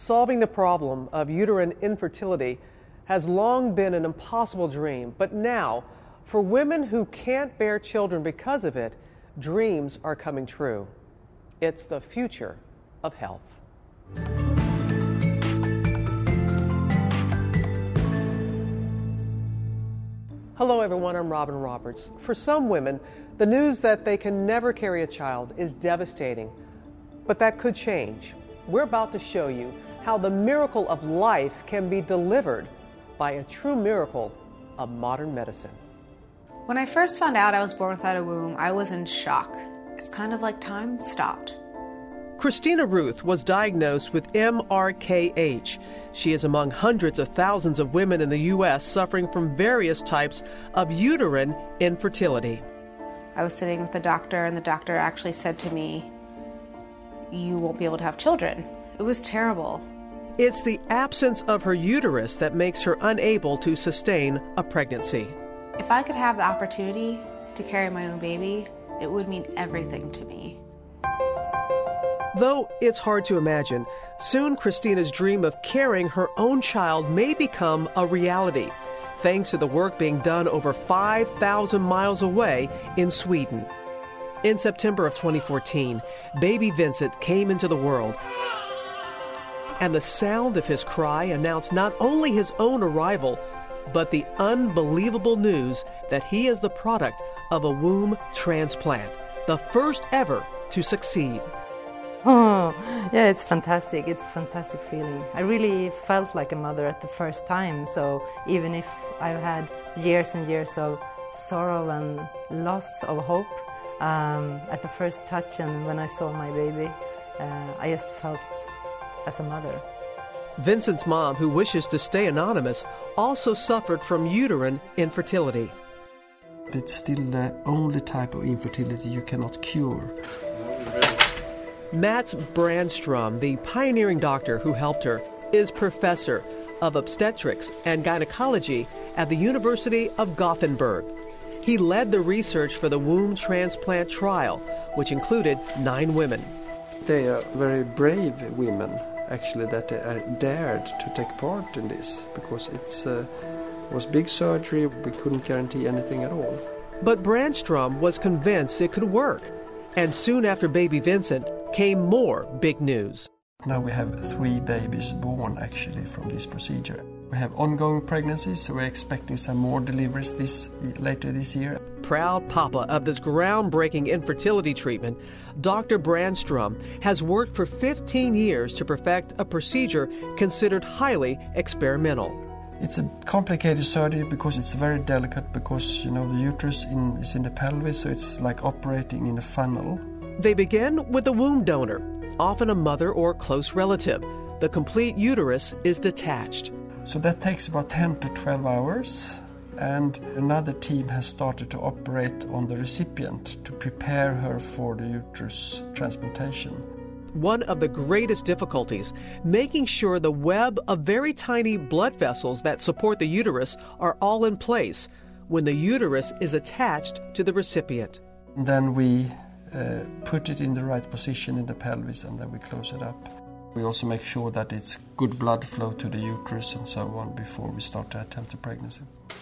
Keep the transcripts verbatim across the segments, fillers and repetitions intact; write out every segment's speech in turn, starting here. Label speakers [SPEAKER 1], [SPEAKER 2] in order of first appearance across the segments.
[SPEAKER 1] Solving the problem of uterine infertility has long been an impossible dream, but now, for women who can't bear children because of it, dreams are coming true. It's the future of health. Hello everyone, I'm Robin Roberts. For some women, the news that they can never carry a child is devastating, but that could change. We're about to show you how the miracle of life can be delivered by a true miracle of modern medicine.
[SPEAKER 2] When I first found out I was born without a womb, I was in shock. It's kind of like time stopped.
[SPEAKER 1] Christina Ruth was diagnosed with M R K H. She is among hundreds of thousands of women in the U S suffering from various types of uterine infertility.
[SPEAKER 2] I was sitting with the doctor, and the doctor actually said to me, "You won't be able to have children." It was terrible.
[SPEAKER 1] It's the absence of her uterus that makes her unable to sustain a pregnancy.
[SPEAKER 2] If I could have the opportunity to carry my own baby, it would mean everything to me.
[SPEAKER 1] Though it's hard to imagine, soon Christina's dream of carrying her own child may become a reality, thanks to the work being done over five thousand miles away in Sweden. In September of twenty fourteen, baby Vincent came into the world, and the sound of his cry announced not only his own arrival, but the unbelievable news that he is the product of a womb transplant, the first ever to succeed.
[SPEAKER 3] Oh, yeah, it's fantastic. It's a fantastic feeling. I really felt like a mother at the first time. So even if I've had years and years of sorrow and loss of hope, um, at the first touch and when I saw my baby, uh, I just felt as a mother.
[SPEAKER 1] Vincent's mom, who wishes to stay anonymous, also suffered from uterine infertility.
[SPEAKER 4] It's still the only type of infertility you cannot cure.
[SPEAKER 1] Mats Brandstrom, the pioneering doctor who helped her, is professor of obstetrics and gynecology at the University of Gothenburg. He led the research for the womb transplant trial, which included nine women.
[SPEAKER 4] They are very brave women, actually, that they are dared to take part in this, because it's uh, was big surgery. We couldn't guarantee anything at all.
[SPEAKER 1] But Brandstrom was convinced it could work. And soon after baby Vincent came more big news.
[SPEAKER 4] Now we have three babies born actually from this procedure. We have ongoing pregnancies, so we're expecting some more deliveries this later this year.
[SPEAKER 1] Proud papa of this groundbreaking infertility treatment, Doctor Brandstrom has worked for fifteen years to perfect a procedure considered highly experimental.
[SPEAKER 4] It's a complicated surgery because it's very delicate, because, you know, the uterus in, is in the pelvis, so it's like operating in a funnel.
[SPEAKER 1] They begin with a womb donor, often a mother or close relative. The complete uterus is detached.
[SPEAKER 4] So that takes about ten to twelve hours, and another team has started to operate on the recipient to prepare her for the uterus transplantation.
[SPEAKER 1] One of the greatest difficulties, making sure the web of very tiny blood vessels that support the uterus are all in place when the uterus is attached to the recipient.
[SPEAKER 4] Then we uh, put it in the right position in the pelvis, and then we close it up. We also make sure that it's good blood flow to the uterus and so on before we start to attempt a pregnancy.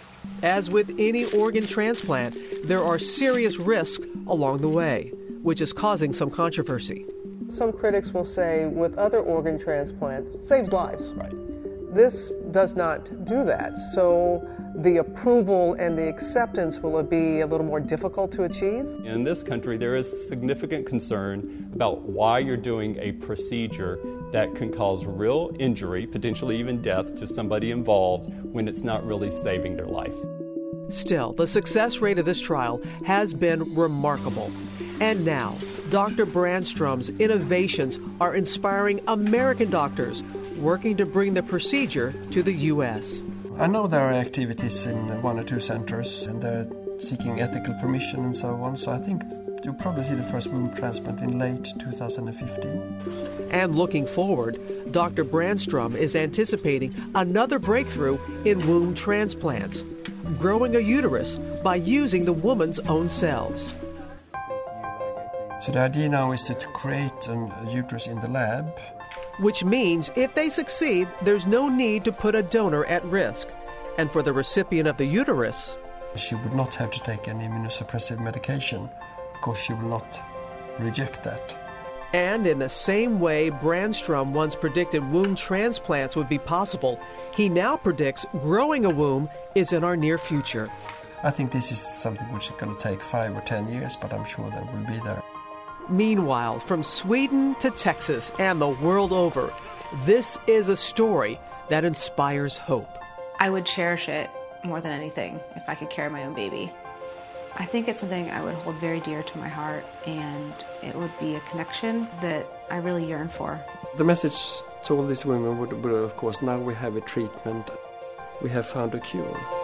[SPEAKER 1] As with any organ transplant, there are serious risks along the way, which is causing some controversy. Some critics will say with other organ transplant, saves lives.
[SPEAKER 5] Right.
[SPEAKER 1] This does not do that. So the approval and the acceptance, will it be a little more difficult to achieve?
[SPEAKER 5] In this country, there is significant concern about why you're doing a procedure that can cause real injury, potentially even death, to somebody involved when it's not really saving their life.
[SPEAKER 1] Still, the success rate of this trial has been remarkable. And now, Doctor Brandstrom's innovations are inspiring American doctors working to bring the procedure to the U S.
[SPEAKER 4] I know there are activities in one or two centers, and they're seeking ethical permission and so on, so I think you'll probably see the first womb transplant in late two thousand fifteen.
[SPEAKER 1] And looking forward, Doctor Brandstrom is anticipating another breakthrough in womb transplants, growing a uterus by using the woman's own cells.
[SPEAKER 4] So the idea now is to, to create an, a uterus in the lab.
[SPEAKER 1] which means if they succeed, there's no need to put a donor at risk. And for the recipient of the uterus,
[SPEAKER 4] she would not have to take any immunosuppressive medication because she will not reject that.
[SPEAKER 1] And in the same way Brandstrom once predicted womb transplants would be possible, he now predicts growing a womb is in our near future.
[SPEAKER 4] I think this is something which is going to take five or ten years, but I'm sure that will be there.
[SPEAKER 1] Meanwhile, from Sweden to Texas and the world over, this is a story that inspires hope.
[SPEAKER 2] I would cherish it more than anything if I could carry my own baby. I think it's something I would hold very dear to my heart, and it would be a connection that I really yearn for.
[SPEAKER 4] The message to all these women would, would of course, now we have a treatment, we have found a cure.